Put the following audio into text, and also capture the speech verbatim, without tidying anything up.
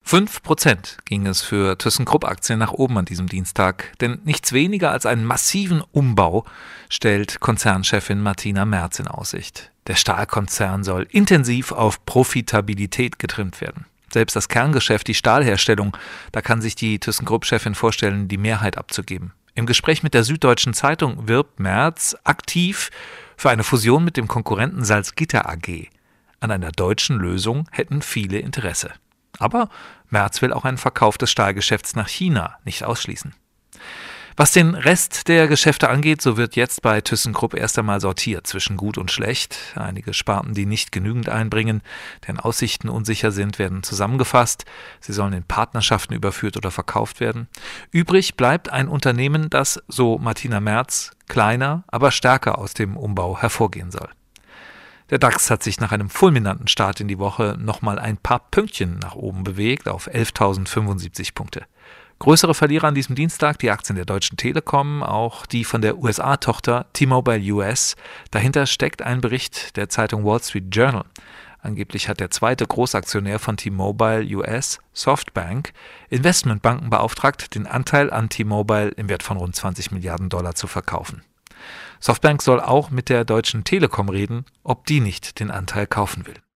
fünf Prozent ging es für ThyssenKrupp-Aktien nach oben an diesem Dienstag, denn nichts weniger als einen massiven Umbau stellt Konzernchefin Martina Merz in Aussicht. Der Stahlkonzern soll intensiv auf Profitabilität getrimmt werden. Selbst das Kerngeschäft, die Stahlherstellung, da kann sich die ThyssenKrupp-Chefin vorstellen, die Mehrheit abzugeben. Im Gespräch mit der Süddeutschen Zeitung wirbt Merz aktiv für eine Fusion mit dem Konkurrenten Salzgitter A G. An einer deutschen Lösung hätten viele Interesse. Aber Merz will auch einen Verkauf des Stahlgeschäfts nach China nicht ausschließen. Was den Rest der Geschäfte angeht, so wird jetzt bei ThyssenKrupp erst einmal sortiert zwischen gut und schlecht. Einige Sparten, die nicht genügend einbringen, deren Aussichten unsicher sind, werden zusammengefasst. Sie sollen in Partnerschaften überführt oder verkauft werden. Übrig bleibt ein Unternehmen, das, so Martina Merz, kleiner, aber stärker aus dem Umbau hervorgehen soll. Der DAX hat sich nach einem fulminanten Start in die Woche nochmal ein paar Pünktchen nach oben bewegt auf elftausendfünfundsiebzig Punkte. Größere Verlierer an diesem Dienstag die Aktien der Deutschen Telekom, auch die von der U S A-Tochter T-Mobile U S. Dahinter steckt ein Bericht der Zeitung Wall Street Journal. Angeblich hat der zweite Großaktionär von T-Mobile U S, Softbank, Investmentbanken beauftragt, den Anteil an T-Mobile im Wert von rund zwanzig Milliarden Dollar zu verkaufen. Softbank soll auch mit der Deutschen Telekom reden, ob die nicht den Anteil kaufen will.